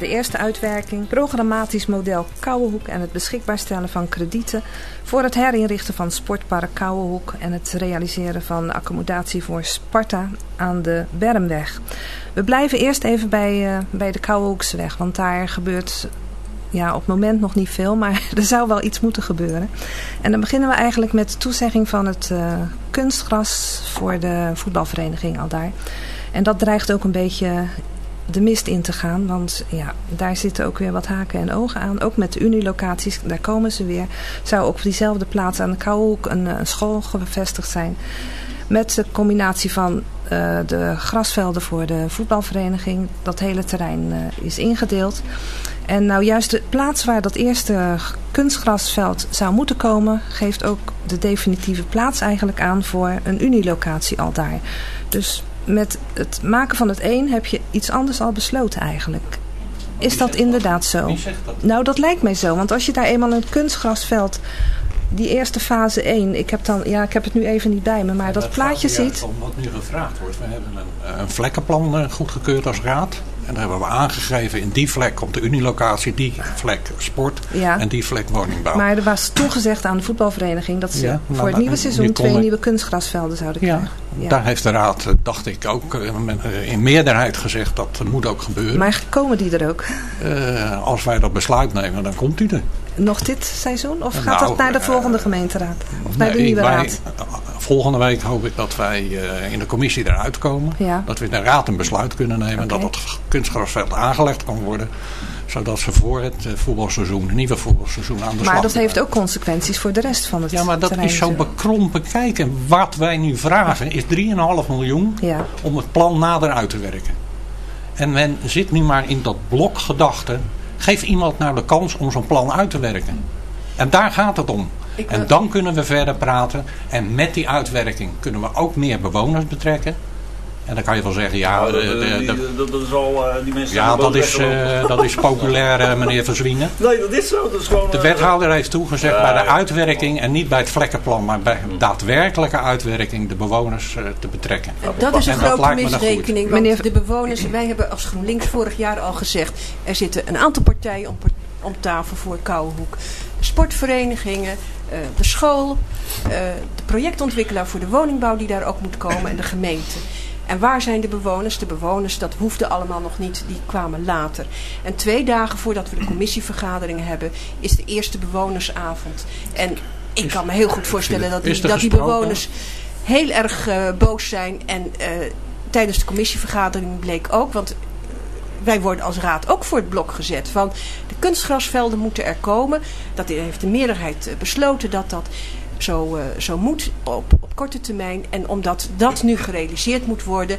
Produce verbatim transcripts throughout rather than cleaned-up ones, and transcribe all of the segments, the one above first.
De eerste uitwerking, programmatisch model Kouwenhoek en het beschikbaar stellen van kredieten voor het herinrichten van sportpark Kouwenhoek en het realiseren van accommodatie voor Sparta aan de Bermweg. We blijven eerst even bij, uh, bij de Kouwenhoekseweg, want daar gebeurt ja, op het moment nog niet veel, maar er zou wel iets moeten gebeuren. En dan beginnen we eigenlijk met de toezegging van het uh, kunstgras voor de voetbalvereniging Aldaar. En dat dreigt ook een beetje de mist in te gaan, want ja, daar zitten ook weer wat haken en ogen aan. Ook met de unilocaties, daar komen ze weer. Zou ook op diezelfde plaats aan de Kouwenhoek een, een school gevestigd zijn. Met de combinatie van uh, de grasvelden voor de voetbalvereniging. Dat hele terrein uh, is ingedeeld. En nou juist de plaats waar dat eerste kunstgrasveld zou moeten komen, geeft ook de definitieve plaats eigenlijk aan voor een unilocatie Aldaar. Dus met het maken van het een heb je iets anders al besloten eigenlijk. Is dat inderdaad zo? Wie zegt dat? Nou, dat lijkt mij zo. Want als je daar eenmaal een kunstgrasveld, die eerste fase één, ik heb dan, ja, ik heb het nu even niet bij me, maar dat, dat plaatje ziet. Om wat nu gevraagd wordt. We hebben een, een vlekkenplan goedgekeurd als raad. En daar hebben we aangegeven, in die vlek komt de unilocatie, die vlek sport ja. en die vlek woningbouw. Maar er was toegezegd aan de voetbalvereniging dat ze ja, voor nou, het nieuwe seizoen twee ik... nieuwe kunstgrasvelden zouden krijgen. Ja, ja. Daar heeft de raad, dacht ik, ook in meerderheid gezegd dat moet ook gebeuren. Maar komen die er ook? Uh, als wij dat besluit nemen, dan komt die er. Nog dit seizoen? Of gaat nou, dat naar de volgende gemeenteraad? Of naar nee, de nieuwe wij, raad? Volgende week hoop ik dat wij uh, in de commissie eruit komen. Ja. Dat we in de raad een besluit kunnen nemen. Okay. Dat het kunstgrasveld aangelegd kan worden. Zodat ze voor het voetbalseizoen, het nieuwe voetbalseizoen aan de slag Maar dat kunnen. heeft ook consequenties voor de rest van het terrein. Ja, maar dat terrein is zo bekrompen. Kijken, wat wij nu vragen is drie komma vijf miljoen ja. om het plan nader uit te werken. En men zit nu maar in dat blok gedachten. Geef iemand nou de kans om zo'n plan uit te werken. En daar gaat het om. En dan kunnen we verder praten. En met die uitwerking kunnen we ook meer bewoners betrekken. En dan kan je wel zeggen, ja... Nou, de, de, die, de, dat, dat is al, uh, die mensen... Ja, dat is, uh, dat is populair, uh, meneer Verzwienen. Nee, dat is zo. Dat is gewoon, de wethouder heeft toegezegd uh, bij de uitwerking en niet bij het vlekkenplan, maar bij daadwerkelijke uitwerking de bewoners uh, te betrekken. Dat is een en grote misrekening. Want meneer... de bewoners, wij hebben als GroenLinks vorig jaar al gezegd, er zitten een aantal partijen om, om tafel voor Kouwenhoek. Sportverenigingen, uh, de school, uh, de projectontwikkelaar voor de woningbouw die daar ook moet komen en de gemeente. En waar zijn de bewoners? De bewoners, dat hoefde allemaal nog niet, die kwamen later. En twee dagen voordat we de commissievergaderingen hebben, is de eerste bewonersavond. En ik kan me heel goed voorstellen dat die, dat die bewoners heel erg uh, boos zijn. En uh, tijdens de commissievergadering bleek ook, want wij worden als raad ook voor het blok gezet. Van de kunstgrasvelden moeten er komen. Dat heeft de meerderheid uh, besloten dat dat zo, uh, zo moet op, op korte termijn. En omdat dat nu gerealiseerd moet worden,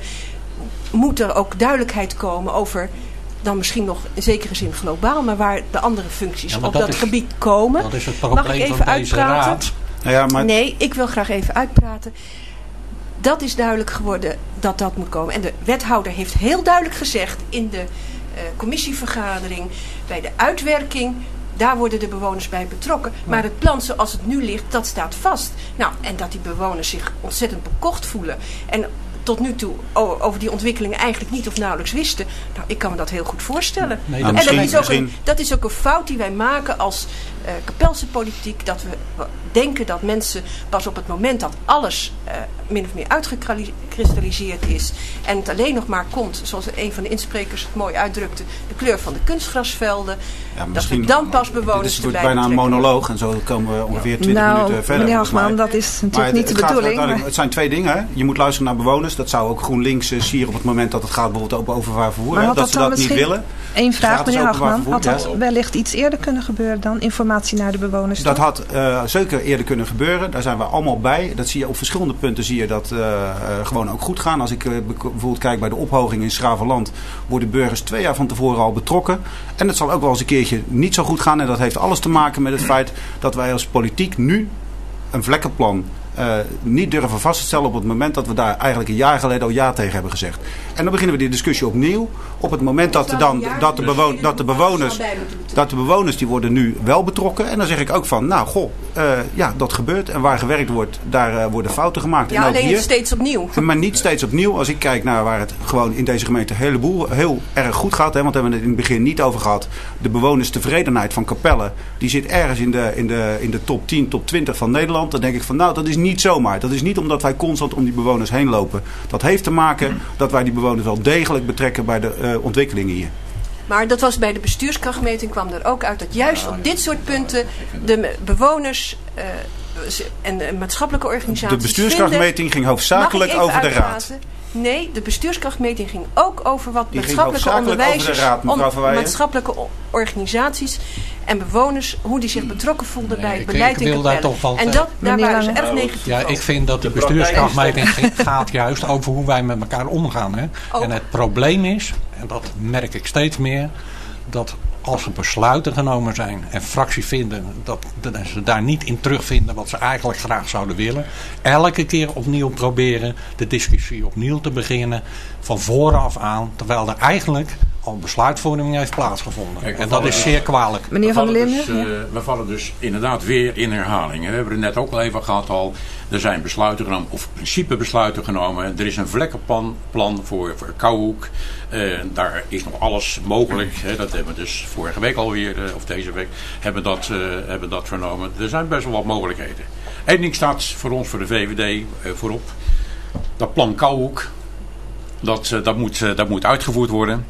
moet er ook duidelijkheid komen over dan misschien nog in zekere zin globaal, maar waar de andere functies ja, op dat, dat is, gebied komen. Dat is het probleem. Mag ik even van uitpraten? Deze raad? Nou ja, maar... Nee, ik wil graag even uitpraten. Dat is duidelijk geworden dat dat moet komen. En de wethouder heeft heel duidelijk gezegd in de uh, commissievergadering, bij de uitwerking, daar worden de bewoners bij betrokken. Maar het plan zoals het nu ligt, dat staat vast. Nou, en dat die bewoners zich ontzettend bekocht voelen. En tot nu toe over die ontwikkelingen eigenlijk niet of nauwelijks wisten. Nou, ik kan me dat heel goed voorstellen. Nee, en dat is, ook een, dat is ook een fout die wij maken als uh, Kapelse politiek. Dat we denken dat mensen pas op het moment dat alles uh, min of meer uitgekristalliseerd is. En het alleen nog maar komt, zoals een van de insprekers het mooi uitdrukte, de kleur van de kunstgrasvelden. Ja, dat we dan pas bewoners erbij Het is bijna een monoloog en zo komen we ongeveer twintig nou, minuten verder. Meneer Hagman, dat is natuurlijk niet de bedoeling. Het zijn twee dingen. Hè. Je moet luisteren naar bewoners. Dat zou ook GroenLinks uh, sieren op het moment dat het gaat bijvoorbeeld over openbaar vervoer. Dat, dat ze dat niet willen. Eén vraag, meneer Hagman. Had dat ja. wellicht iets eerder kunnen gebeuren dan informatie naar de bewoners? Dat had uh, zeker eerder kunnen gebeuren. Daar zijn we allemaal bij. Dat zie je op verschillende punten zie je dat uh, uh, gewoon ook goed gaan. Als ik uh, bijvoorbeeld kijk bij de ophoging in Schravenland, worden burgers twee jaar van tevoren al betrokken. En het zal ook wel eens een keertje niet zo goed gaan. En dat heeft alles te maken met het feit dat wij als politiek nu een vlekkenplan Uh, niet durven vast te stellen op het moment dat we daar eigenlijk een jaar geleden al ja tegen hebben gezegd. En dan beginnen we die discussie opnieuw. Op het moment dat, de, dan, dat, de, bewoon, dat de bewoners... Dat de bewoners die worden nu wel betrokken. En dan zeg ik ook van, nou goh, uh, ja, dat gebeurt. En waar gewerkt wordt, daar uh, worden fouten gemaakt. Ja, en ook alleen hier, steeds opnieuw. Maar niet steeds opnieuw. Als ik kijk naar waar het gewoon in deze gemeente een heleboel heel erg goed gaat. Hè, want daar hebben we het in het begin niet over gehad. De bewonerstevredenheid van Capelle, die zit ergens in de, in de, in de top tien, top twintig van Nederland. Dan denk ik van, nou, dat is niet zomaar. Dat is niet omdat wij constant om die bewoners heen lopen. Dat heeft te maken dat wij die bewoners wel degelijk betrekken bij de uh, ontwikkelingen hier. Maar dat was bij de bestuurskrachtmeting, kwam er ook uit dat juist ja, op dit soort punten de bewoners uh, en de maatschappelijke organisaties. De bestuurskrachtmeting vinden, ging hoofdzakelijk over de raad. Nee, de bestuurskrachtmeting ging ook over wat Die maatschappelijke onderwijzers, raad, om, maatschappelijke organisaties en bewoners, hoe die zich betrokken voelden nee, bij het beleid in Capelle. En dat, daar waren ze erg negatief Ja, over. Ik vind dat de, de bestuurskrachtmeting gaat juist over hoe wij met elkaar omgaan. Hè? En het probleem is, en dat merk ik steeds meer, dat als er besluiten genomen zijn en fracties vinden dat, dat ze daar niet in terugvinden wat ze eigenlijk graag zouden willen, elke keer opnieuw proberen de discussie opnieuw te beginnen van vooraf aan, terwijl er eigenlijk al besluitvorming heeft plaatsgevonden. Kijk, en dat is dus, zeer kwalijk. Meneer Van der Linden? Dus, uh, we vallen dus inderdaad weer in herhaling. We hebben het net ook al even gehad al. Er zijn besluiten genomen, of principebesluiten genomen. Er is een vlekkenplan plan voor, voor Kauwhoek. Uh, daar is nog alles mogelijk. Hè. Dat hebben we dus vorige week alweer, uh, of deze week, hebben dat, uh, hebben dat vernomen. Er zijn best wel wat mogelijkheden. Eén ding staat voor ons, voor de V V D, uh, voorop. Dat plan Kauwhoek, dat, uh, dat, moet, uh, dat moet uitgevoerd worden.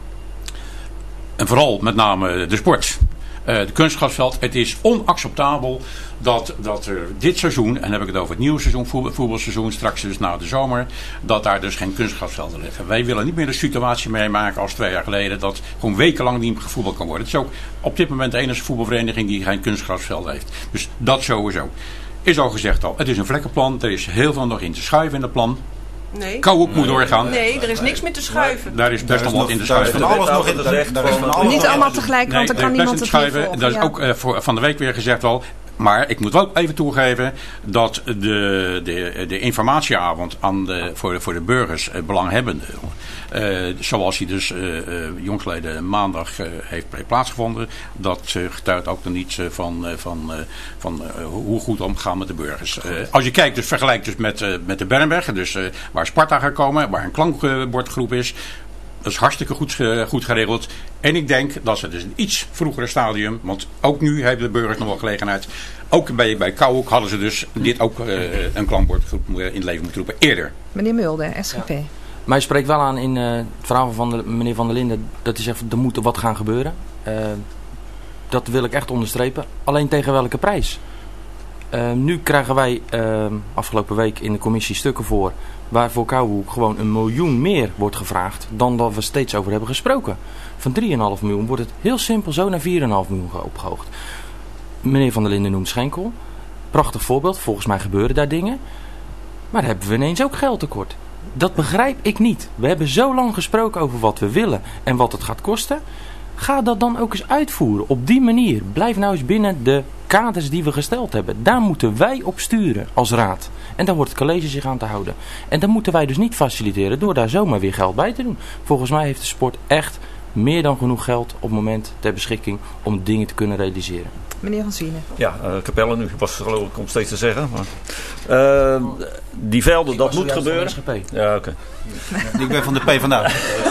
En vooral met name de sport. Uh, de kunstgrasveld. Het is onacceptabel dat, dat er dit seizoen, en dan heb ik het over het nieuwe seizoen, voetbal, voetbalseizoen, straks dus na de zomer, dat daar dus geen kunstgrasvelden liggen. Wij willen niet meer de situatie meemaken als twee jaar geleden, dat gewoon wekenlang niet gevoetbald kan worden. Het is ook op dit moment de enige voetbalvereniging die geen kunstgrasvelden heeft. Dus dat sowieso. Is al gezegd al, het is een vlekkenplan, er is heel veel nog in te schuiven in het plan. Nee. Kauwhoek nee, moet doorgaan. Nee, er is niks meer te schuiven. Nee, daar is best wel wat in te schuiven. Daar is van alles nog in te Niet allemaal tegelijk, want er kan niemand het schuiven. Dat is ook uh, voor, van de week weer gezegd al. Maar ik moet wel even toegeven dat de, de, de informatieavond aan de, voor, de, voor de burgers, uh, belanghebbenden, uh, zoals die dus uh, uh, jongsleden maandag uh, heeft plaatsgevonden, dat uh, getuigt ook nog niet uh, van, uh, van, uh, van uh, hoe goed omgaan met de burgers. Uh, als je kijkt, dus vergelijkt dus met, uh, met de Bernberg, dus uh, waar Sparta gaat komen, waar een klankbordgroep is. Dat is hartstikke goed, goed geregeld. En ik denk dat ze dus een iets vroegere stadium, want ook nu hebben de burgers nog wel gelegenheid. Ook bij, bij Kauwhoek hadden ze dus dit ook uh, een klankbordgroep in het leven moeten roepen eerder. Meneer Mulder, S G P. Ja. Maar je spreekt wel aan in uh, het verhaal van de, meneer Van der Linden dat hij zegt er moet wat gaan gebeuren. Uh, dat wil ik echt onderstrepen. Alleen tegen welke prijs? Uh, nu krijgen wij uh, afgelopen week in de commissie stukken voor waarvoor Kauwhoek gewoon een miljoen meer wordt gevraagd dan dat we steeds over hebben gesproken. Van drie komma vijf miljoen wordt het heel simpel zo naar vier komma vijf miljoen opgehoogd. Meneer Van der Linden noemt Schenkel. Prachtig voorbeeld, volgens mij gebeuren daar dingen. Maar daar hebben we ineens ook geldtekort. Dat begrijp ik niet. We hebben zo lang gesproken over wat we willen en wat het gaat kosten. Ga dat dan ook eens uitvoeren. Op die manier. Blijf nou eens binnen de kaders die we gesteld hebben. Daar moeten wij op sturen als raad. En daar wordt het college zich aan te houden. En dat moeten wij dus niet faciliteren door daar zomaar weer geld bij te doen. Volgens mij heeft de sport echt meer dan genoeg geld op het moment ter beschikking om dingen te kunnen realiseren. Meneer Van Zwienen. Ja, uh, Capelle nu was geloof ik om steeds te zeggen. Maar, uh, die velden, ik dat moet gebeuren. Ja, oké. Okay. Ik ben van de PvdA.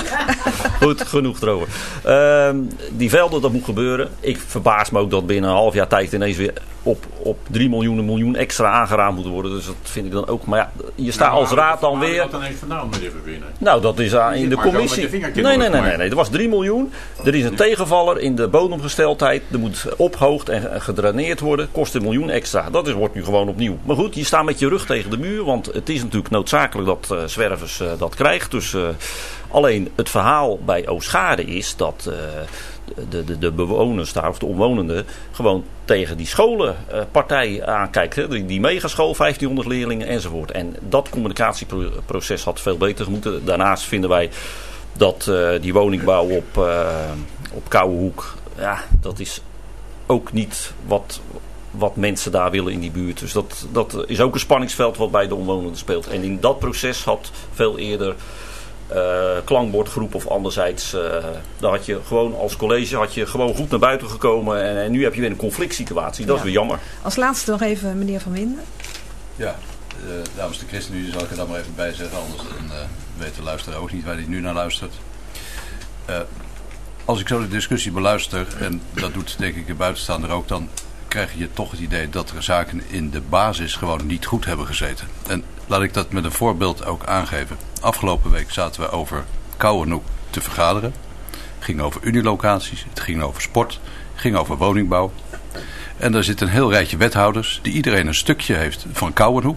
Goed, genoeg erover. Uh, die velden, dat moet gebeuren. Ik verbaas me ook dat binnen een half jaar tijd ineens weer op, op drie miljoen, een miljoen extra aangeraamd moet worden. Dus dat vind ik dan ook. Maar ja, je staat nou, als raad dan weer. Wat dan eens vandaan meneer Verbinnen? Nou, dat is uh, in de commissie. Nee, nee, nee, nee, nee. Er was drie miljoen. Er is een tegenvaller in de bodemgesteldheid. Er moet ophoogd en gedraineerd worden. Kost een miljoen extra. Dat is, wordt nu gewoon opnieuw. Maar goed, je staat met je rug tegen de muur. Want het is natuurlijk noodzakelijk dat uh, zwervers uh, dat krijgt. Dus uh, alleen het verhaal bij Oostschade is dat uh, de, de, de bewoners daar, of de omwonenden, gewoon tegen die scholenpartij uh, aankijkt. Hè? Die, die megaschool, vijftienhonderd leerlingen enzovoort. En dat communicatieproces had veel beter moeten. Daarnaast vinden wij dat uh, die woningbouw op, uh, op Kauwhoek, ja, dat is ook niet wat, wat mensen daar willen in die buurt. Dus dat, dat is ook een spanningsveld wat bij de omwonenden speelt. En in dat proces had veel eerder uh, klankbordgroep of anderzijds. Uh, dan had je gewoon als college had je gewoon goed naar buiten gekomen. En, en nu heb je weer een conflict situatie. Dat ja. is weer jammer. Als laatste nog even meneer Van Winden. Ja, uh, dames de ChristenUnie zal ik er dan maar even bij zeggen. Anders dan, uh, weet de luisteraar ook niet waar hij nu naar luistert. Uh, als ik zo de discussie beluister, en dat doet denk ik de buitenstaander ook, dan krijg je toch het idee dat er zaken in de basis gewoon niet goed hebben gezeten. En laat ik dat met een voorbeeld ook aangeven. Afgelopen week zaten we over Kouwenhoek te vergaderen. Het ging over unilocaties, het ging over sport, het ging over woningbouw. En daar zit een heel rijtje wethouders die iedereen een stukje heeft van Kouwenhoek.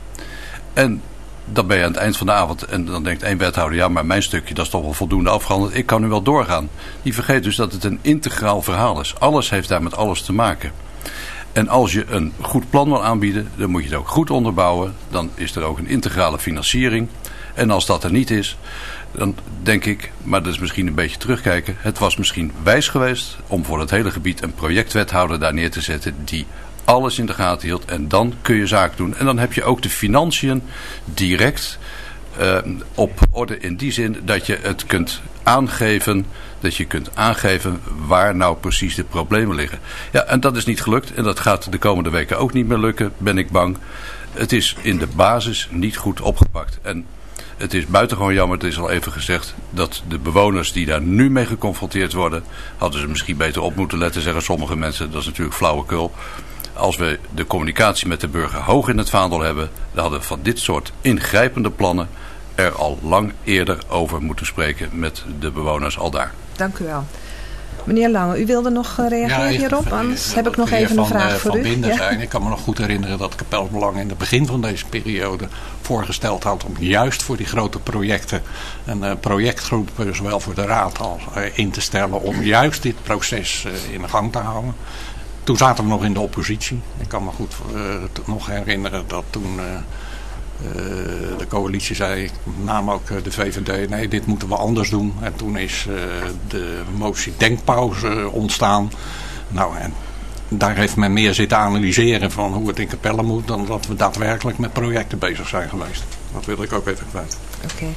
En dan ben je aan het eind van de avond en dan denkt één wethouder, ja, maar mijn stukje dat is toch wel voldoende afgehandeld. Ik kan nu wel doorgaan. Die vergeet dus dat het een integraal verhaal is. Alles heeft daar met alles te maken. En als je een goed plan wil aanbieden, dan moet je het ook goed onderbouwen. Dan is er ook een integrale financiering. En als dat er niet is, dan denk ik, maar dat is misschien een beetje terugkijken. Het was misschien wijs geweest om voor het hele gebied een projectwethouder daar neer te zetten die alles in de gaten hield. En dan kun je zaak doen. En dan heb je ook de financiën direct uh, op orde in die zin dat je het kunt aangeven. Dat je kunt aangeven waar nou precies de problemen liggen. Ja, en dat is niet gelukt. En dat gaat de komende weken ook niet meer lukken, ben ik bang. Het is in de basis niet goed opgepakt. En het is buitengewoon jammer, het is al even gezegd, dat de bewoners die daar nu mee geconfronteerd worden, hadden ze misschien beter op moeten letten, zeggen sommige mensen. Dat is natuurlijk flauwekul. Als we de communicatie met de burger hoog in het vaandel hebben, dan hadden we van dit soort ingrijpende plannen er al lang eerder over moeten spreken met de bewoners al daar. Dank u wel. Meneer Lange, u wilde nog uh, reageren ja, hierop? Anders heb ik nog even van, een vraag uh, voor van u. Binder Ja? zijn. Ik kan me nog goed herinneren dat Kapelsbelang in het begin van deze periode voorgesteld had om juist voor die grote projecten een uh, projectgroep, uh, zowel voor de raad als uh, in te stellen om juist dit proces uh, in de gang te houden. Toen zaten we nog in de oppositie. Ik kan me goed uh, nog herinneren dat toen uh, uh, de coalitie zei, naam ook de V V D, nee, dit moeten we anders doen. En toen is uh, de motie denkpauze ontstaan. Nou, en daar heeft men meer zitten analyseren van hoe het in Capelle moet, dan dat we daadwerkelijk met projecten bezig zijn geweest. Dat wil ik ook even kwijt. Oké. Okay.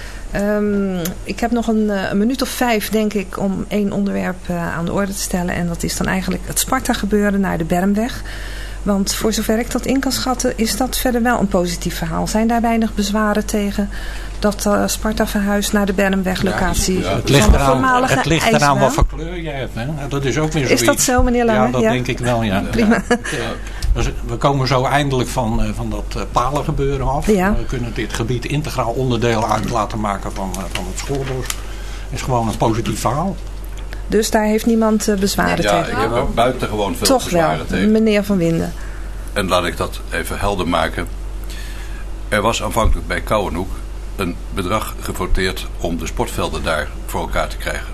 Um, ik heb nog een, een minuut of vijf, denk ik, om één onderwerp uh, aan de orde te stellen. En dat is dan eigenlijk het Sparta-gebeuren naar de Bermweg. Want voor zover ik dat in kan schatten, is dat verder wel een positief verhaal. Zijn daar weinig bezwaren tegen dat uh, Sparta verhuist naar de Bermweg-locatie? Ja, het ligt eraan, het ligt eraan wat voor kleur je hebt. Hè? Dat is ook weer zoiets. Is dat zo, meneer Lange? Ja, dat ja. denk ik wel, ja. Prima. Ja. Dus we komen zo eindelijk van, uh, van dat uh, palengebeuren af. Ja. We kunnen dit gebied integraal onderdeel uit laten maken van, uh, van het schoolbos. is gewoon een positief verhaal. Dus daar heeft niemand uh, bezwaren ja, tegen? Ja, ik heb er buitengewoon veel Toch bezwaren wel, tegen. meneer Van Winden. En laat ik dat even helder maken. Er was aanvankelijk bij Kouwenhoek een bedrag gevoteerd om de sportvelden daar voor elkaar te krijgen.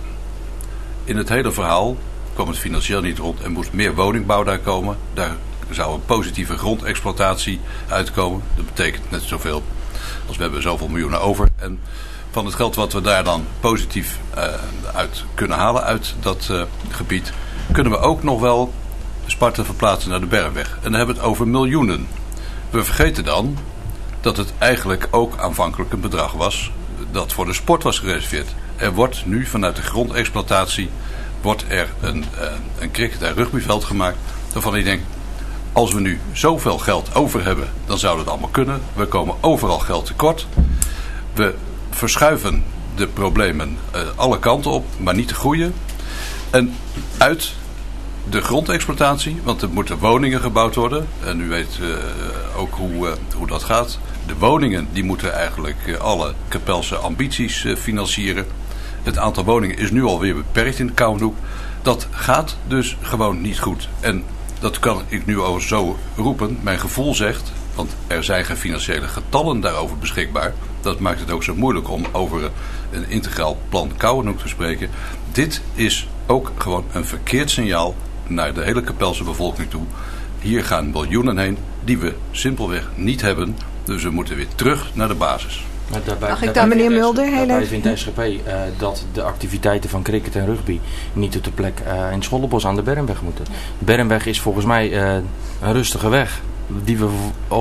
In het hele verhaal kwam het financieel niet rond en moest meer woningbouw daar komen. Daar zou een positieve grondexploitatie uitkomen. Dat betekent net zoveel als we hebben zoveel miljoenen over. En van het geld wat we daar dan positief uh, uit kunnen halen uit dat uh, gebied, kunnen we ook nog wel Sparta verplaatsen naar de Bermweg. En dan hebben we het over miljoenen. We vergeten dan dat het eigenlijk ook aanvankelijk een bedrag was dat voor de sport was gereserveerd. Er wordt nu vanuit de grondexploitatie wordt er een, uh, een cricket- en rugbyveld gemaakt waarvan ik denk, als we nu zoveel geld over hebben, dan zou dat allemaal kunnen. We komen overal geld tekort. We verschuiven de problemen uh, alle kanten op, maar niet de goede. En uit de grondexploitatie, want er moeten woningen gebouwd worden. En u weet uh, ook hoe, uh, hoe dat gaat. De woningen die moeten eigenlijk uh, alle Kapelse ambities uh, financieren. Het aantal woningen is nu alweer beperkt in Kouwenhoek. Dat gaat dus gewoon niet goed. En dat kan ik nu al zo roepen. Mijn gevoel zegt, want er zijn geen financiële getallen daarover beschikbaar. Dat maakt het ook zo moeilijk om over een integraal plan Kouwenhoek te spreken. Dit is ook gewoon een verkeerd signaal naar de hele Kapelse bevolking toe. Hier gaan miljoenen heen die we simpelweg niet hebben. Dus we moeten weer terug naar de basis. Maar daarbij, Mag ik daarbij daar meneer Mulder heel daarbij even? vindt S G P uh, dat de activiteiten van cricket en rugby niet op de plek uh, in Schollenbos aan de Bermweg moeten. De Bermweg is volgens mij uh, een rustige weg die we op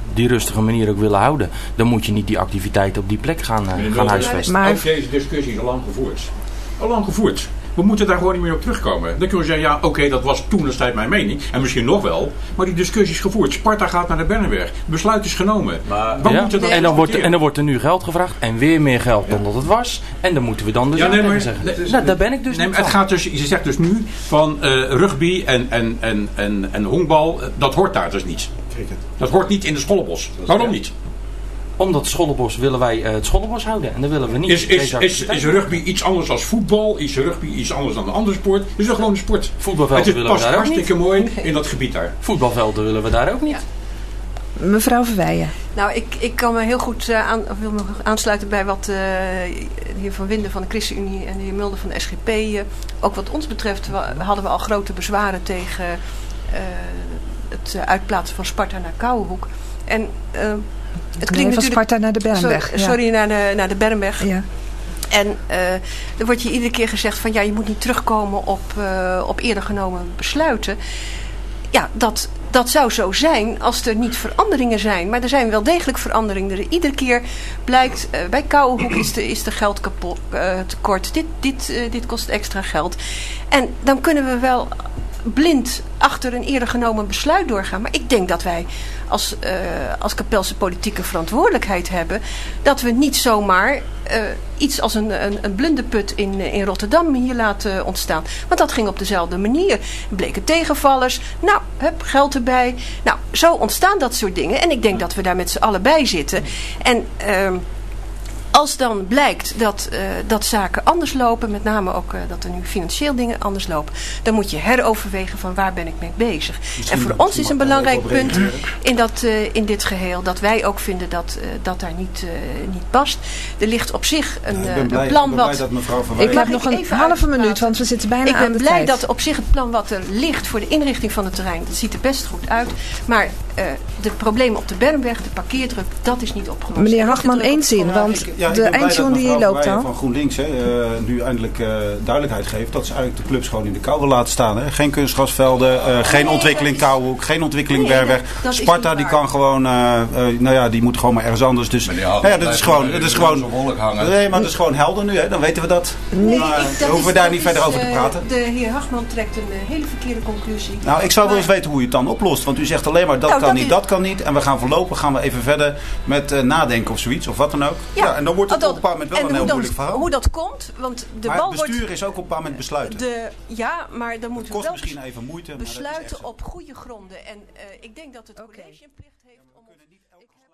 die rustige manier ook willen houden, dan moet je niet die activiteiten op die plek gaan, uh, gaan huisvesten. Maar ook deze discussie is al lang gevoerd. Al lang gevoerd. We moeten daar gewoon niet meer op terugkomen. Dan kunnen we zeggen, ja oké, okay, dat was toen de tijd mijn mening. En misschien nog wel. Maar die discussie is gevoerd. Sparta gaat naar de Bennenberg. Besluit is genomen. Maar, ja, moeten we en, dan wordt, en dan wordt er nu geld gevraagd. En weer meer geld dan ja. dat het was. En dan moeten we dan dus ja, nee, maar, zeggen. Nee, nou, daar ben ik dus nee, niet het gaat dus, je zegt dus nu van uh, rugby en, en, en, en, en honkbal. Dat hoort daar dus niet. Dat hoort niet in de Schollebos. Waarom niet? Omdat Schollebos willen wij uh, het Schollebos houden. En dan willen we niet... Is, is, is, is rugby iets anders dan voetbal? Is rugby iets anders dan een andere sport? Het is wel gewoon een sport. Voetbalvelden willen we daar ook niet. Het is hartstikke mooi in dat gebied daar. Voetbalvelden willen we daar ook niet. Ja. Mevrouw Verweijen. Nou, ik, ik kan me heel goed uh, aan, of wil me aansluiten bij wat uh, de heer Van Winden van de ChristenUnie en de heer Mulder van de S G P. Uh, ook wat ons betreft we, hadden we al grote bezwaren tegen uh, het uh, uitplaatsen van Sparta naar Kouwenhoek. En... Uh, Het klinkt nee, van Sparta naar de Bernberg. Sorry, sorry ja. naar, de, naar de Bernberg. Ja. En uh, er wordt je iedere keer gezegd van ja, je moet niet terugkomen op, uh, op eerder genomen besluiten. Ja, dat, dat zou zo zijn als er niet veranderingen zijn. Maar er zijn wel degelijk veranderingen. Er, iedere keer blijkt, uh, bij Kouwenhoek is de, is de geld kapot, uh, tekort. Dit, dit, uh, dit kost extra geld. En dan kunnen we wel blind achter een eerder genomen besluit doorgaan. Maar ik denk dat wij als, uh, als Kapelse politieke verantwoordelijkheid hebben, dat we niet zomaar uh, iets als een, een, een blunderput in, in Rotterdam hier laten ontstaan. Want dat ging op dezelfde manier. Bleken tegenvallers. Nou, hup, geld erbij. Nou, zo ontstaan dat soort dingen. En ik denk dat we daar met z'n allen bij zitten. En Uh, als dan blijkt dat, uh, dat zaken anders lopen, met name ook uh, dat er nu financieel dingen anders lopen, dan moet je heroverwegen van waar ben ik mee bezig. Misschien en voor ons is een belangrijk punt in, dat, uh, in dit geheel, dat wij ook vinden dat uh, dat daar niet, uh, niet past. Er ligt op zich een, ja, blij, een plan wat... Ik heb nog een halve minuut, want we zitten bijna ik aan de tijd. Ik ben blij dat op zich het plan wat er ligt voor de inrichting van het terrein, dat ziet er best goed uit. Maar uh, de problemen op de Bernberg, de parkeerdruk, dat is niet opgelost. Meneer Hagman, één zin, want... Ja, de eindzoen die loopt al. Van GroenLinks hè, uh, nu eindelijk uh, duidelijkheid geeft dat ze eigenlijk de clubs gewoon in de kou wil laten staan. Hè. Geen kunstgrasvelden, uh, geen nee, ontwikkeling Kouwenhoek, geen ontwikkeling nee, Berweg. Sparta die kan gewoon, uh, uh, nou ja, die moet gewoon maar ergens anders. Dus nou ja, dat is gewoon, dat is gewoon, nee, maar dat is gewoon helder nu. Hè. Dan weten we dat. Nee, maar, ik, dat hoeven we daar niet is, verder over te praten. De heer Hagman trekt een uh, hele verkeerde conclusie. Nou, ik zou wel eens weten hoe je het dan oplost. Want u zegt alleen maar dat nou, kan dat niet, is... dat kan niet. En we gaan voorlopig gaan we even verder met uh, nadenken of zoiets of wat dan ook. Ja, ja en dan wordt het op een paar moment wel een heel moeilijk verhaal. Hoe dat komt, want de maar bal het bestuur wordt, is ook op een paar moment besluiten. De, ja, maar dan moeten we wel misschien even moeite, besluiten op goede gronden. En uh, ik denk dat het okay. college een plicht heeft om...